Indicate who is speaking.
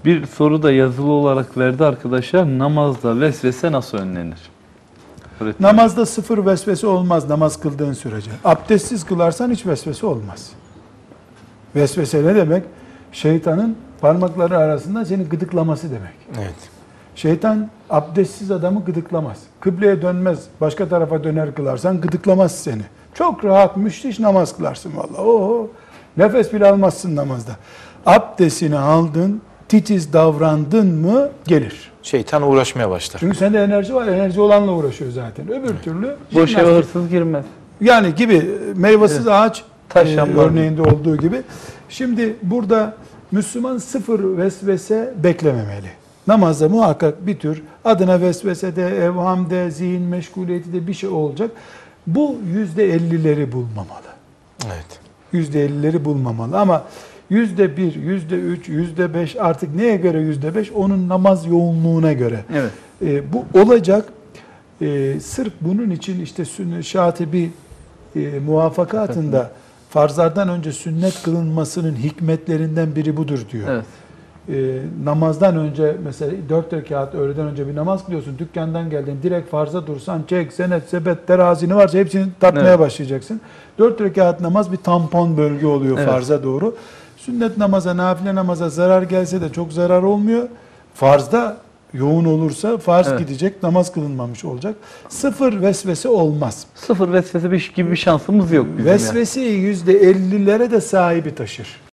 Speaker 1: Bir soru da yazılı olarak verdi arkadaşlar. Namazda vesvese nasıl önlenir?
Speaker 2: Namazda sıfır vesvese olmaz namaz kıldığın sürece. Abdestsiz kılarsan hiç vesvese olmaz. Vesvese ne demek? Şeytanın parmakları arasında seni gıdıklaması demek.
Speaker 3: Evet.
Speaker 2: Şeytan abdestsiz adamı gıdıklamaz. Kıbleye dönmez, başka tarafa döner kılarsan gıdıklamaz seni. Çok rahat, müthiş namaz kılarsın vallahi. Oho, nefes bile almazsın namazda. Abdestini aldın, titiz davrandın mı gelir.
Speaker 3: Şeytan uğraşmaya başlar.
Speaker 2: Çünkü sende enerji var, enerji olanla uğraşıyor zaten. Öbür türlü
Speaker 1: Boş eve
Speaker 2: jimnastik.
Speaker 1: hırsız girmez.
Speaker 2: Yani gibi meyvesiz ağaç
Speaker 1: Taş yanmaz.
Speaker 2: örneğinde olduğu gibi. Şimdi burada Müslüman sıfır vesvese beklememeli. Namazda muhakkak bir tür adına vesvese de, evham de, zihin meşguliyeti de bir şey olacak. Bu %50'leri bulmamalı.
Speaker 3: Evet.
Speaker 2: %50'leri bulmamalı ama %1, %3, %5 artık neye göre %5? Onun namaz yoğunluğuna göre.
Speaker 1: Evet.
Speaker 2: Bu olacak. Sırf bunun için işte Şatibi muvafakatında farzlardan önce sünnet kılınmasının hikmetlerinden biri budur diyor.
Speaker 1: Evet.
Speaker 2: Namazdan önce mesela 4 rekat öğleden önce bir namaz kılıyorsun. Dükkandan geldin direkt farza dursan çek, senet, sepet, terazini varsa hepsini tartmaya başlayacaksın. 4 rekat namaz bir tampon bölge oluyor farza doğru. Sünnet namaza, nafile namaza zarar gelse de çok zarar olmuyor. Farzda yoğun olursa farz gidecek, namaz kılınmamış olacak. Sıfır vesvese olmaz.
Speaker 1: Sıfır vesvese gibi bir şansımız yok bizim.
Speaker 2: Vesveseyi %50'lere de sahibi taşır.